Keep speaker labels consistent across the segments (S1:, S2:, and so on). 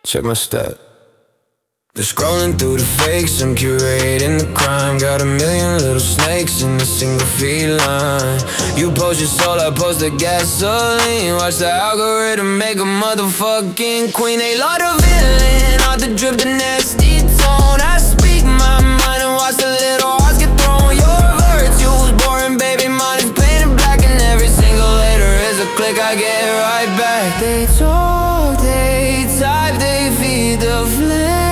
S1: Check my stat. Just scrolling through the fakes, I'm curating the crime. Got a million little snakes in a single feline. You post your soul, I post the gasoline. Watch the algorithm make a motherfucking queen. They love the villain, off the drip, the nasty tone. I speak my mind and watch the little hearts get thrown. Your virtue's boring, baby, mine is painted black. And every single letter is a click, I get right back. They talk, they type, they feed the flame.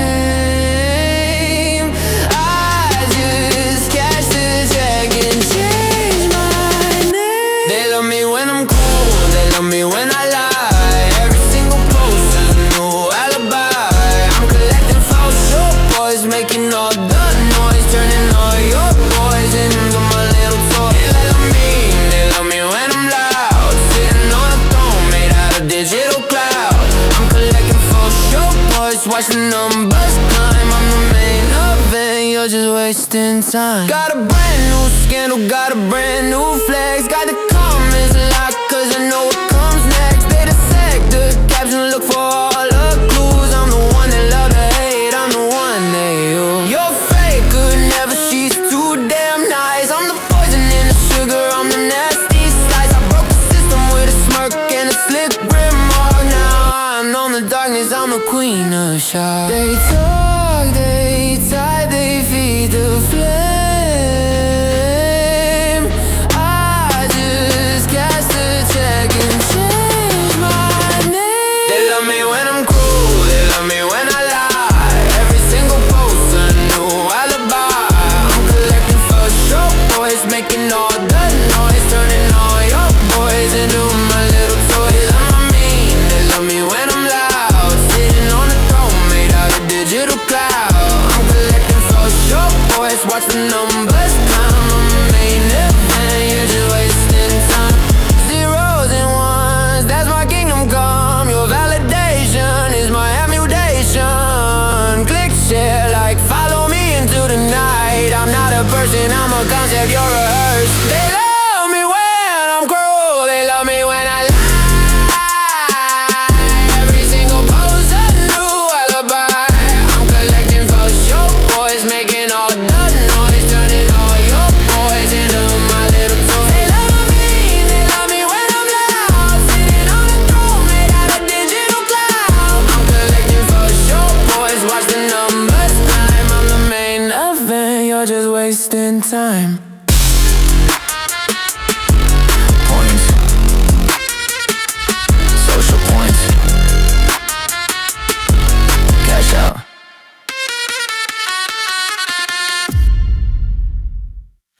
S1: When I lie, every single post is a new alibi. I'm collecting false short boys, making all the noise, turning all your boys into my little toy. They love me when I'm loud, sitting on a throne made out of digital cloud. I'm collecting false short boys, watch the numbers climb. I'm the main event, you're just wasting time. Got a brand new scandal, got a brand new flex. Got the comments locked cause I know what comes next. They dissect the caption, look for all the clues. I'm the one that love to hate, I'm the one they use. You're fake, good, never, she's too damn nice. I'm the poison in the sugar, I'm the nasty slice. I broke the system with a smirk and a slick remark. Now I'm on the darkness, I'm the queen of shock. They talk, they type, they feed the flame. Making all the noise, turning all your boys into my little toys. They love me when I'm loud, sitting on a throne made out of digital cloud. I'm collecting for your boys, watch the numbers climb. I'm the main event, you're just wasting time. Zeros and ones, that's my kingdom come. Your validation is my ammunition. Click share, like follow me into the night. I'm not a person, I'm a concept, you're a hearse. They love me when I'm cruel, they love me when I lie. Every single post a new alibi. I'm collecting for your boys, making all the noise, turning all your boys into my little toy. They love me when I'm loud, sitting on a throne made out of digital cloud. I'm collecting for your boys, watch the numbers climb. I'm the main event, you're just wasting time.